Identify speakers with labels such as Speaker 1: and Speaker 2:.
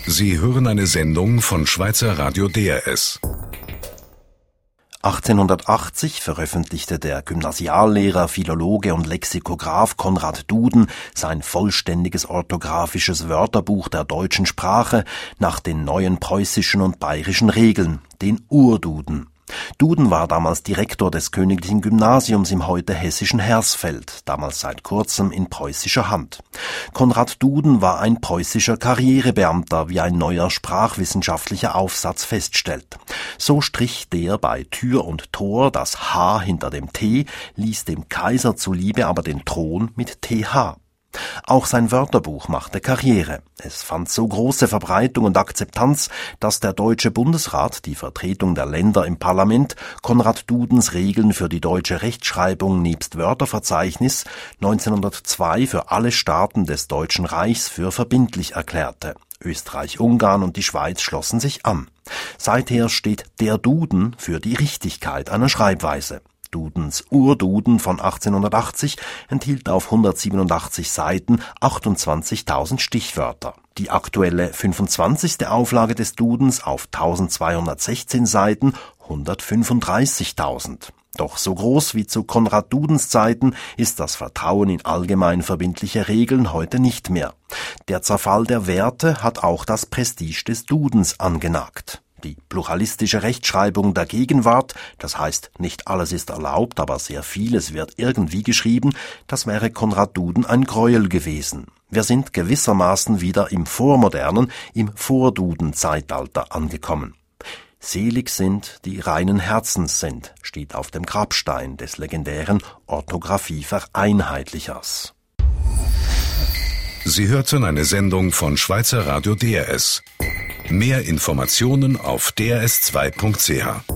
Speaker 1: Sie hören eine Sendung von Schweizer Radio DRS.
Speaker 2: 1880 veröffentlichte der Gymnasiallehrer, Philologe und Lexikograph Konrad Duden sein vollständiges orthografisches Wörterbuch der deutschen Sprache nach den neuen preußischen und bayerischen Regeln, den Urduden. Duden war damals Direktor des Königlichen Gymnasiums im heute hessischen Hersfeld, damals seit kurzem in preußischer Hand. Konrad Duden war ein preußischer Karrierebeamter, wie ein neuer sprachwissenschaftlicher Aufsatz feststellt. So strich der bei Tür und Tor das H hinter dem T, ließ dem Kaiser zuliebe aber den Thron mit TH. Auch sein Wörterbuch machte Karriere. Es fand so große Verbreitung und Akzeptanz, dass der Deutsche Bundesrat, die Vertretung der Länder im Parlament, Konrad Dudens Regeln für die deutsche Rechtschreibung nebst Wörterverzeichnis 1902 für alle Staaten des Deutschen Reichs für verbindlich erklärte. Österreich, Ungarn und die Schweiz schlossen sich an. Seither steht der Duden für die Richtigkeit einer Schreibweise. Dudens Urduden von 1880 enthielt auf 187 Seiten 28.000 Stichwörter. Die aktuelle 25. Auflage des Dudens auf 1216 Seiten 135.000. Doch so groß wie zu Konrad Dudens Zeiten ist das Vertrauen in allgemein verbindliche Regeln heute nicht mehr. Der Zerfall der Werte hat auch das Prestige des Dudens angenagt. Die pluralistische Rechtschreibung der Gegenwart, das heißt, nicht alles ist erlaubt, aber sehr vieles wird irgendwie geschrieben, das wäre Konrad Duden ein Gräuel gewesen. Wir sind gewissermaßen wieder im vormodernen, im Vorduden-Zeitalter angekommen. Selig sind, die reinen Herzens sind, steht auf dem Grabstein des legendären Orthographie-Vereinheitlichers.
Speaker 1: Sie hörten eine Sendung von Schweizer Radio DRS. Mehr Informationen auf drs2.ch.